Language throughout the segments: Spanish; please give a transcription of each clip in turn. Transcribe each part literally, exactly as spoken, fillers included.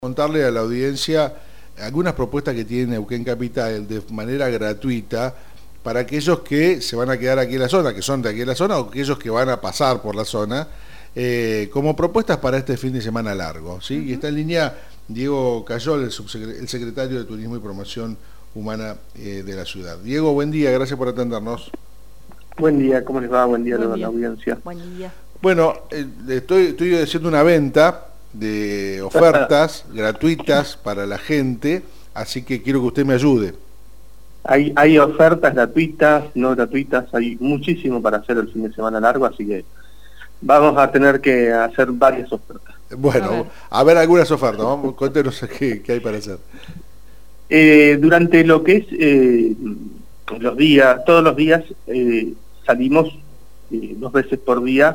Contarle a la audiencia algunas propuestas que tiene Neuquén Capital de manera gratuita para aquellos que se van a quedar aquí en la zona, que son de aquí en la zona, o aquellos que van a pasar por la zona, eh, como propuestas para este fin de semana largo, ¿sí? Uh-huh. Y está en línea Diego Cayol, el, subsecre- el secretario de Turismo y Promoción Humana eh, de la ciudad. Diego, buen día, gracias por atendernos. Buen día, ¿cómo les va? Buen día a Buen toda día. la audiencia. Buen día. Bueno, eh, estoy, estoy haciendo una venta de ofertas gratuitas para la gente, así que quiero que usted me ayude. Hay, hay ofertas gratuitas, no gratuitas, hay muchísimo para hacer el fin de semana largo, así que vamos a tener que hacer varias ofertas. Bueno, a ver, a ver algunas ofertas, vamos, cuéntenos qué, qué hay para hacer. Eh, durante lo que es eh, los días, todos los días eh, salimos eh, dos veces por día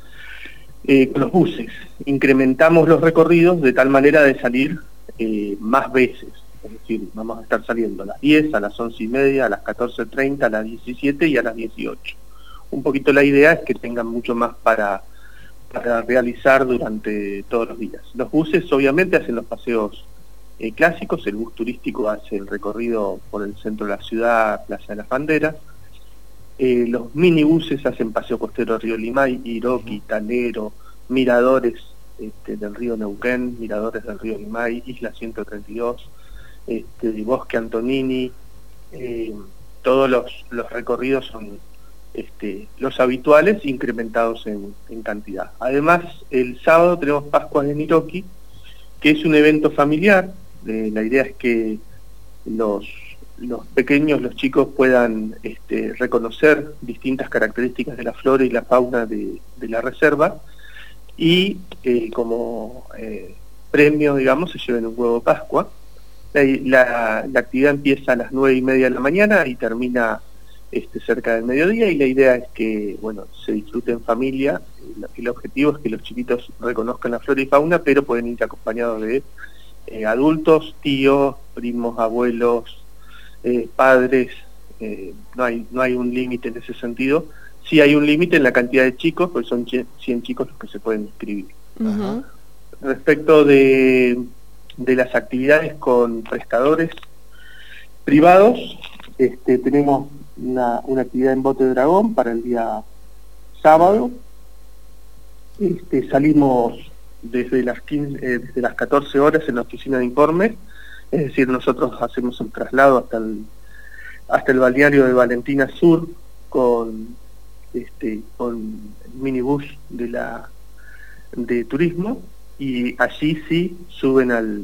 eh, con los buses. Incrementamos los recorridos de tal manera de salir eh, más veces. Es decir, vamos a estar saliendo a las diez, a las once y media, a las catorce treinta, a las diecisiete y a las dieciocho. Un poquito la idea es que tengan mucho más para, para realizar durante todos los días. Los buses obviamente hacen los paseos eh, clásicos, el bus turístico hace el recorrido por el centro de la ciudad, Plaza de las Banderas. Eh, los minibuses hacen paseo costero Río Limay, Iroqui, Tanero, miradores este, del río Neuquén, miradores del río Limay, Isla ciento treinta y dos, este, Bosque Antonini, eh, todos los, los recorridos son este, los habituales incrementados en, en cantidad. Además, el sábado tenemos Pascuas en Iroqui, que es un evento familiar. Eh, la idea es que los los pequeños, los chicos puedan este, reconocer distintas características de la flora y la fauna de, de la reserva y eh, como eh, premio, digamos, se lleven un huevo de Pascua. La, la, la actividad empieza a las nueve y media de la mañana y termina este, cerca del mediodía, y la idea es que, bueno, se disfrute en familia. El, el objetivo es que los chiquitos reconozcan la flora y fauna, pero pueden ir acompañados de eh, adultos, tíos, primos, abuelos, Eh, padres, eh, no hay no hay un límite en ese sentido. Sí hay un límite en la cantidad de chicos, pues son cien chicos los que se pueden inscribir. Uh-huh. Respecto de, de las actividades con prestadores privados, este, tenemos una, una actividad en bote de dragón para el día sábado. Este, salimos desde las quince, eh, desde las catorce horas en la oficina de informes. Es decir, nosotros hacemos el traslado hasta el hasta el balneario de Valentina Sur con este con el minibús de la de turismo, y allí sí suben al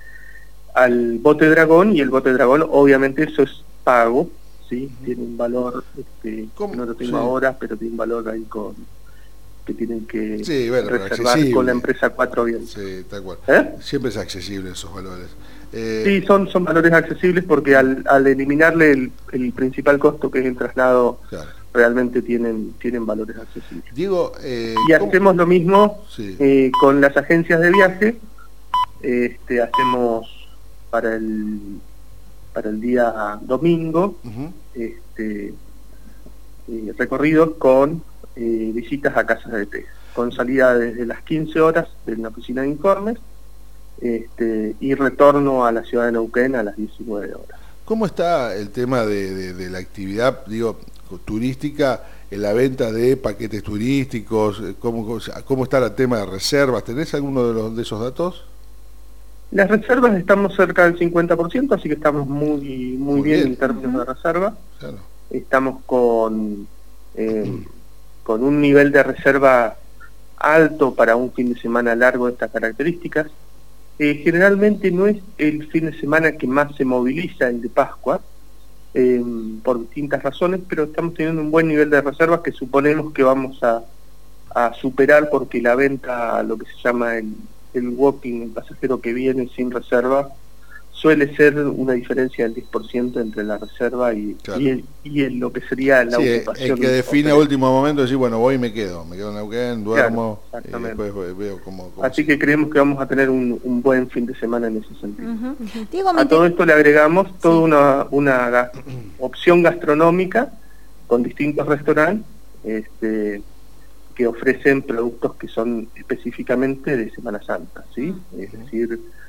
al bote dragón, y el bote dragón obviamente eso es pago, sí, tiene un valor este, no lo tengo sí. ahora, pero tiene un valor ahí con que tienen que sí, bueno, reservar con la empresa Cuatro Vientos. Sí, tal cual. ¿Eh? Siempre es accesible esos valores. Eh... Sí, son, son valores accesibles porque al, al eliminarle el, el principal costo, que es el traslado, claro, realmente tienen tienen valores accesibles. Digo, eh, y hacemos ¿cómo? Lo mismo sí. eh, con las agencias de viaje. Este, hacemos para el para el día domingo uh-huh. este, eh, recorridos con eh, visitas a casas de té, con salida desde las quince horas de la oficina de informes. Este, y retorno a la ciudad de Neuquén a las diecinueve horas. ¿Cómo está el tema de, de, de la actividad, digo, turística, en la venta de paquetes turísticos? ¿Cómo, cómo está el tema de reservas? ¿Tenés alguno de, los, de esos datos? Las reservas estamos cerca del cincuenta por ciento, así que estamos muy muy, muy bien, bien en términos uh-huh. de reserva. Claro. Estamos con, eh, uh-huh. con un nivel de reserva alto para un fin de semana largo de estas características. Eh, generalmente no es el fin de semana que más se moviliza, el de Pascua, eh, por distintas razones, pero estamos teniendo un buen nivel de reservas que suponemos que vamos a, a superar, porque la venta, lo que se llama el, el walking, el pasajero que viene sin reserva, suele ser una diferencia del diez por ciento entre la reserva y, claro, y, el, y el, lo que sería la sí, ocupación. El que define a último momento, decir, bueno, voy y me quedo, me quedo en Neuquén, duermo, claro, y después veo cómo... cómo Así se... que creemos que vamos a tener un, un buen fin de semana en ese sentido. Uh-huh. Diego, a todo esto le agregamos sí. toda una, una ga- opción gastronómica con distintos restaurantes este, que ofrecen productos que son específicamente de Semana Santa, ¿sí? Uh-huh. Es decir,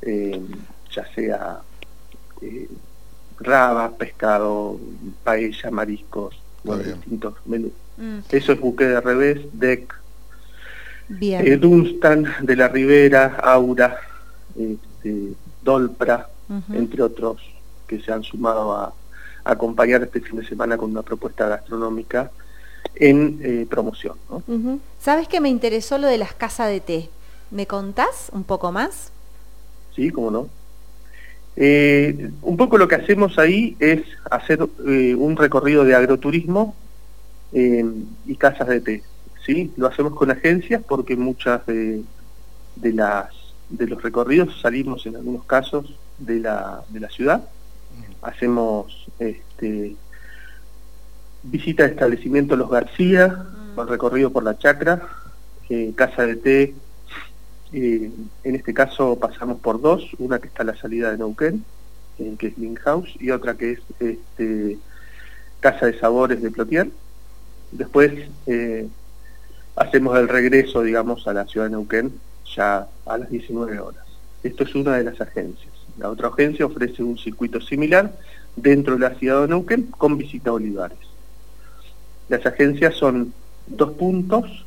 eh, ya sea eh, rabas, pescado, paella, mariscos, bueno, distintos menús. Mm. Eso es buque de revés, deck, eh, Dunstan, de la Ribera, Aura, este, Dolpra, uh-huh. entre otros que se han sumado a, a acompañar este fin de semana con una propuesta gastronómica en eh, promoción, ¿no? Uh-huh. ¿Sabes que me interesó lo de las casas de té? ¿Me contás un poco más? Sí, cómo no. Eh, un poco lo que hacemos ahí es hacer eh, un recorrido de agroturismo eh, y casas de té, ¿sí? Lo hacemos con agencias porque muchas de, de las de los recorridos salimos en algunos casos de la, de la ciudad, hacemos este, visita de establecimiento Los García, con recorrido por la chacra, eh, casa de té. Eh, en este caso pasamos por dos, una que está a la salida de Neuquén, eh, que es Link House, y otra que es este, Casa de Sabores de Plotier. Después eh, hacemos el regreso, digamos, a la ciudad de Neuquén, ya a las diecinueve horas. Esto es una de las agencias. La otra agencia ofrece un circuito similar dentro de la ciudad de Neuquén con visita a olivares. Las agencias son dos puntos: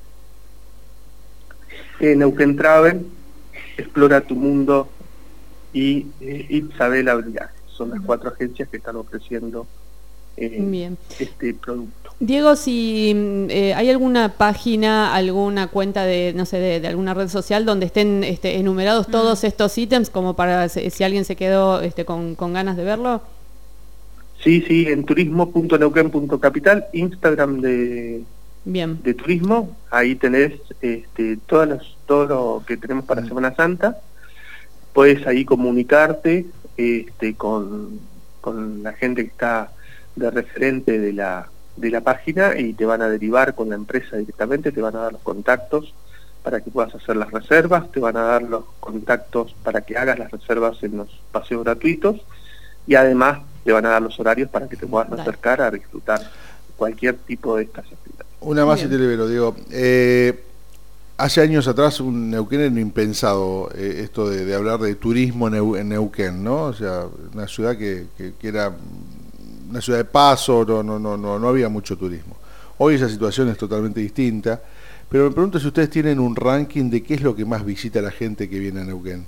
Eh, Neuquén Travel, Explora tu Mundo y eh, Isabela Viajes. Son las cuatro agencias que están ofreciendo eh, Bien. este producto. Diego, si eh, hay alguna página, alguna cuenta de, no sé, de, de alguna red social donde estén este, enumerados mm. todos estos ítems, como para si, si alguien se quedó este, con, con ganas de verlo. Sí, sí, en turismo punto neuquén punto capital, Instagram de... Bien. de turismo, ahí tenés este, todas las, todo lo que tenemos para mm. Semana Santa. Puedes ahí comunicarte este, con, con la gente que está de referente de la, de la página y te van a derivar con la empresa directamente, te van a dar los contactos para que puedas hacer las reservas, te van a dar los contactos para que hagas las reservas en los paseos gratuitos y además te van a dar los horarios para que te puedas Dale. acercar a disfrutar cualquier tipo de estas actividades. Una más y te libero, Diego. Eh, hace años atrás un Neuquén era impensado eh, esto de, de hablar de turismo Neu, en Neuquén, ¿no? O sea, una ciudad que, que, que era una ciudad de paso, no, no, no, no, no había mucho turismo. Hoy esa situación es totalmente distinta, pero me pregunto si ustedes tienen un ranking de qué es lo que más visita la gente que viene a Neuquén.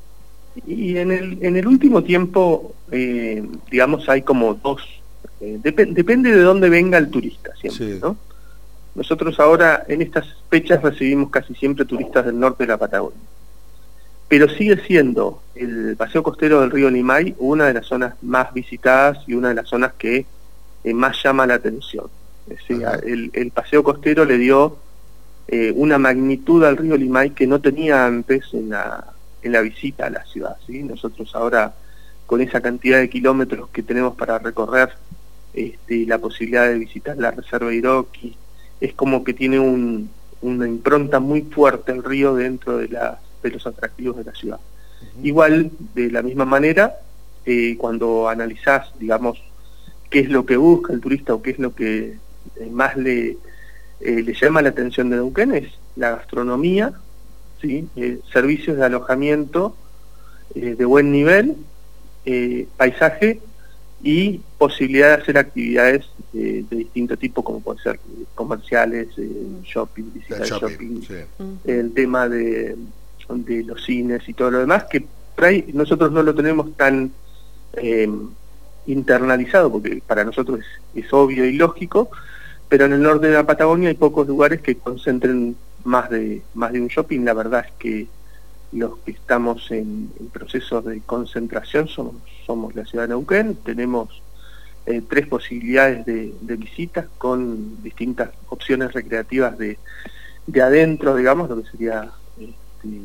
Y en el, en el último tiempo, eh, digamos, hay como dos, eh, dep- depende de dónde venga el turista siempre, sí. ¿no? Nosotros ahora en estas fechas recibimos casi siempre turistas del norte de la Patagonia. Pero sigue siendo el paseo costero del río Limay una de las zonas más visitadas y una de las zonas que eh, más llama la atención. Es decir, el, el paseo costero le dio eh, una magnitud al río Limay que no tenía antes en la, en la visita a la ciudad, ¿sí? Nosotros ahora, con esa cantidad de kilómetros que tenemos para recorrer, este, la posibilidad de visitar la reserva Iroqui, es como que tiene un, una impronta muy fuerte el río dentro de, la, de los atractivos de la ciudad. Uh-huh. Igual, de la misma manera, eh, cuando analizás, digamos, qué es lo que busca el turista o qué es lo que eh, más le, eh, le llama la atención de Neuquén, es la gastronomía, ¿sí? eh, servicios de alojamiento eh, de buen nivel, eh, paisaje y posibilidad de hacer actividades eh, de distinto tipo, como pueden ser comerciales, eh, shopping, visita de shopping, shopping sí. el tema de, de los cines y todo lo demás, que por ahí nosotros no lo tenemos tan eh, internalizado, porque para nosotros es, es obvio y lógico, pero en el norte de la Patagonia hay pocos lugares que concentren más de, más de un shopping. La verdad es que los que estamos en, en procesos de concentración somos, somos la ciudad de Neuquén. Tenemos eh, tres posibilidades de, de visitas con distintas opciones recreativas de, de adentro, digamos, lo que sería este,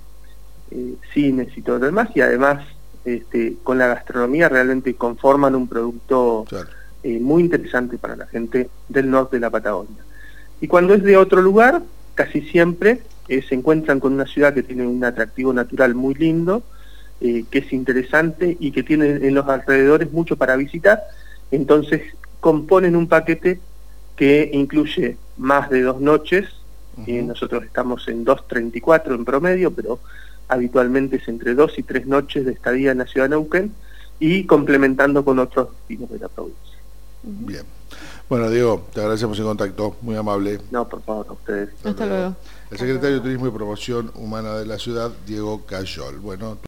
eh, cines y todo lo demás, y además este, con la gastronomía realmente conforman un producto claro. eh, muy interesante para la gente del norte de la Patagonia. Y cuando es de otro lugar, casi siempre Eh, se encuentran con una ciudad que tiene un atractivo natural muy lindo, eh, que es interesante y que tiene en los alrededores mucho para visitar, entonces componen un paquete que incluye más de dos noches, uh-huh. eh, nosotros estamos en dos treinta y cuatro en promedio, pero habitualmente es entre dos y tres noches de estadía en la ciudad de Neuquén y complementando con otros destinos de la provincia. Bien. Bueno, Diego, te agradecemos el contacto, muy amable. No, por favor, a ustedes. Hasta luego. El secretario de Turismo y Promoción Humana de la ciudad, Diego Cayol. Bueno,